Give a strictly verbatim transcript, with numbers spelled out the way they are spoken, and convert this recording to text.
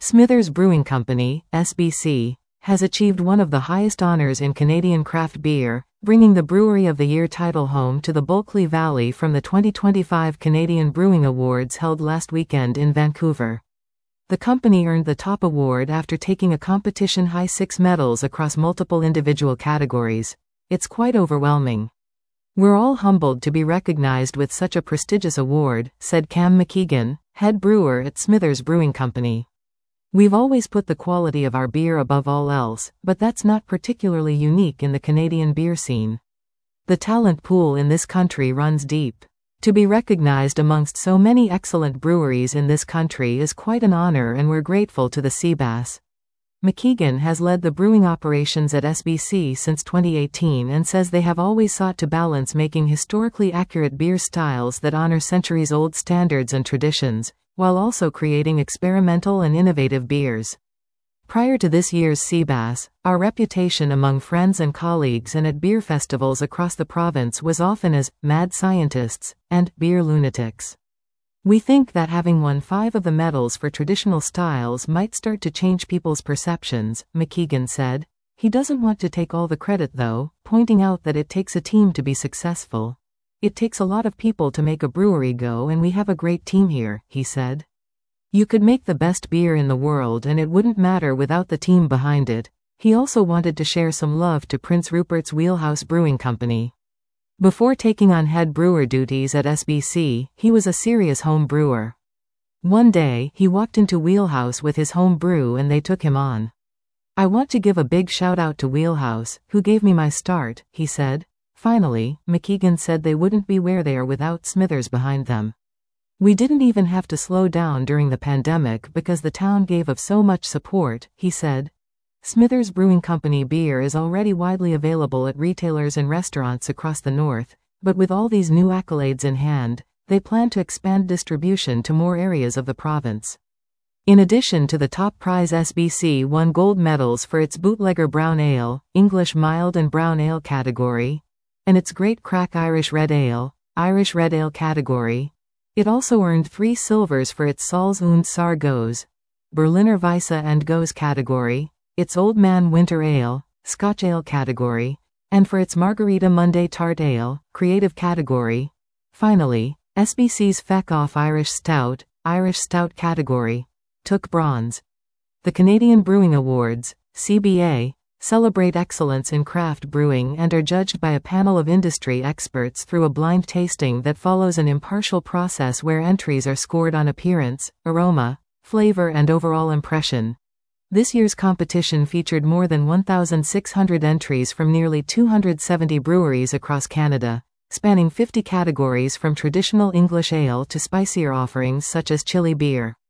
Smithers Brewing Company, S B C, has achieved one of the highest honors in Canadian craft beer, bringing the Brewery of the Year title home to the Bulkley Valley from the twenty twenty-five Canadian Brewing Awards held last weekend in Vancouver. The company earned the top award after taking a competition-high six medals across multiple individual categories. It's quite overwhelming. "We're all humbled to be recognized with such a prestigious award," said Cam McKeegan, head brewer at Smithers Brewing Company. "We've always put the quality of our beer above all else, but that's not particularly unique in the Canadian beer scene. The talent pool in this country runs deep. To be recognized amongst so many excellent breweries in this country is quite an honor, and we're grateful to the Seabass." McKeegan has led the brewing operations at S B C since twenty eighteen and says they have always sought to balance making historically accurate beer styles that honor centuries-old standards and traditions, while also creating experimental and innovative beers. Prior to this year's Seabass, our reputation among friends and colleagues and at beer festivals across the province was often as mad scientists and beer lunatics. We think that having won five of the medals for traditional styles might start to change people's perceptions, McKeegan said. He doesn't want to take all the credit though, pointing out that it takes a team to be successful. "It takes a lot of people to make a brewery go, and we have a great team here," he said. "You could make the best beer in the world and it wouldn't matter without the team behind it." He also wanted to share some love to Prince Rupert's Wheelhouse Brewing Company. Before taking on head brewer duties at S B C, he was a serious home brewer. One day, he walked into Wheelhouse with his home brew and they took him on. "I want to give a big shout out to Wheelhouse, who gave me my start," he said. Finally, McKeegan said they wouldn't be where they are without Smithers behind them. "We didn't even have to slow down during the pandemic because the town gave of so much support," he said. Smithers Brewing Company beer is already widely available at retailers and restaurants across the north, but with all these new accolades in hand, they plan to expand distribution to more areas of the province. In addition to the top prize, S B C won gold medals for its Bootlegger Brown Ale, English Mild and Brown Ale category, and its Great Crack Irish Red Ale, Irish Red Ale category. It also earned three silvers for its Salz und Saar Goes, Berliner Weisse and Goes category, its Old Man Winter Ale, Scotch Ale category, and for its Margarita Monday Tart Ale, Creative category. Finally, S B C's Feck Off Irish Stout, Irish Stout category, took bronze. The Canadian Brewing Awards, C B A, celebrate excellence in craft brewing and are judged by a panel of industry experts through a blind tasting that follows an impartial process where entries are scored on appearance, aroma, flavor and overall impression. This year's competition featured more than one thousand six hundred entries from nearly two hundred seventy breweries across Canada, spanning fifty categories from traditional English ale to spicier offerings such as chili beer.